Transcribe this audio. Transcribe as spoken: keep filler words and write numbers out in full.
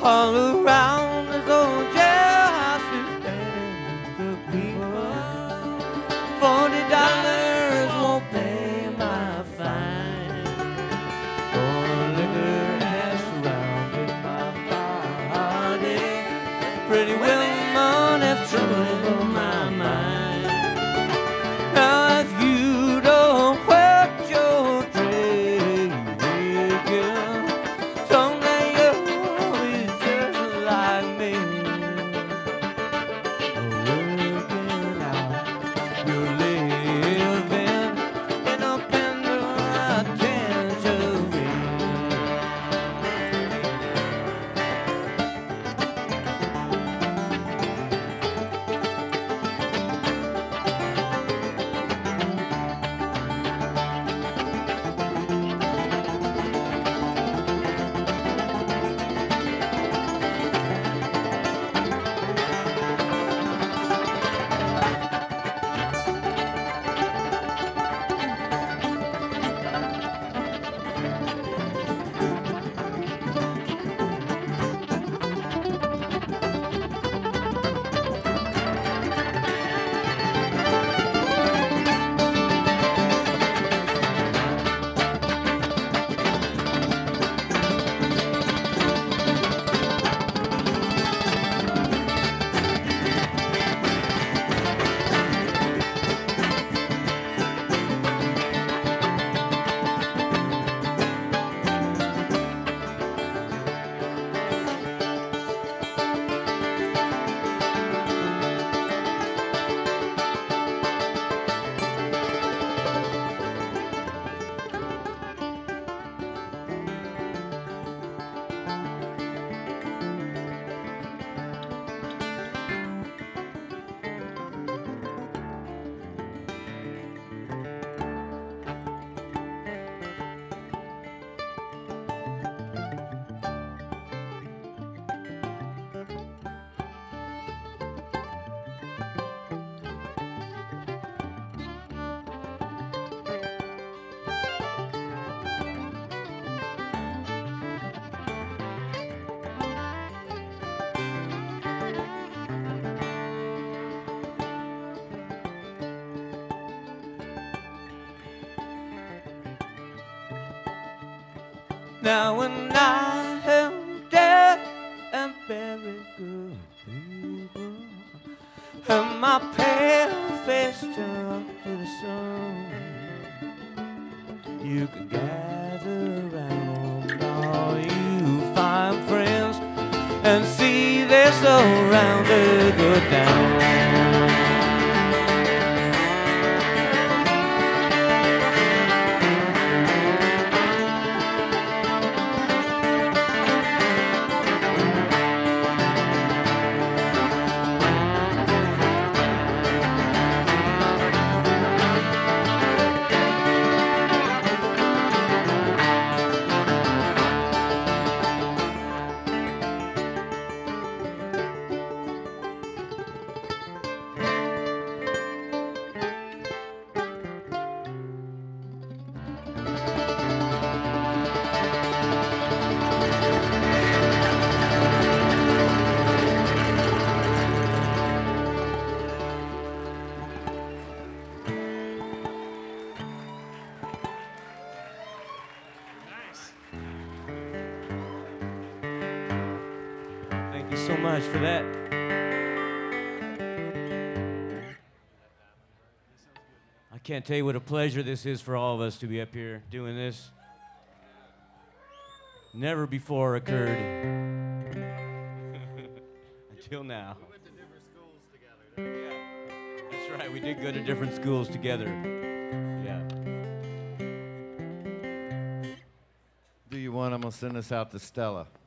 All around this old jailhouse is standing the people. Forty dollars won't pay my fine. For liquor has surrounded my body. Pretty women have troubled my mind. Now if you don't wet your drink, someday you'll be just like me. Working out, you're living in a penitentiary. Now when I am dead and buried, good people, and my pale face turned up to the sun, you can gather round all you fine friends and see they're surrounded, go down. Thank you so much for that. I can't tell you what a pleasure this is for all of us to be up here doing this. Never before occurred until now. We went to different schools together. Yeah, that's right. We did go to different schools together. Yeah. Do you want? I'm gonna send this out to Stella.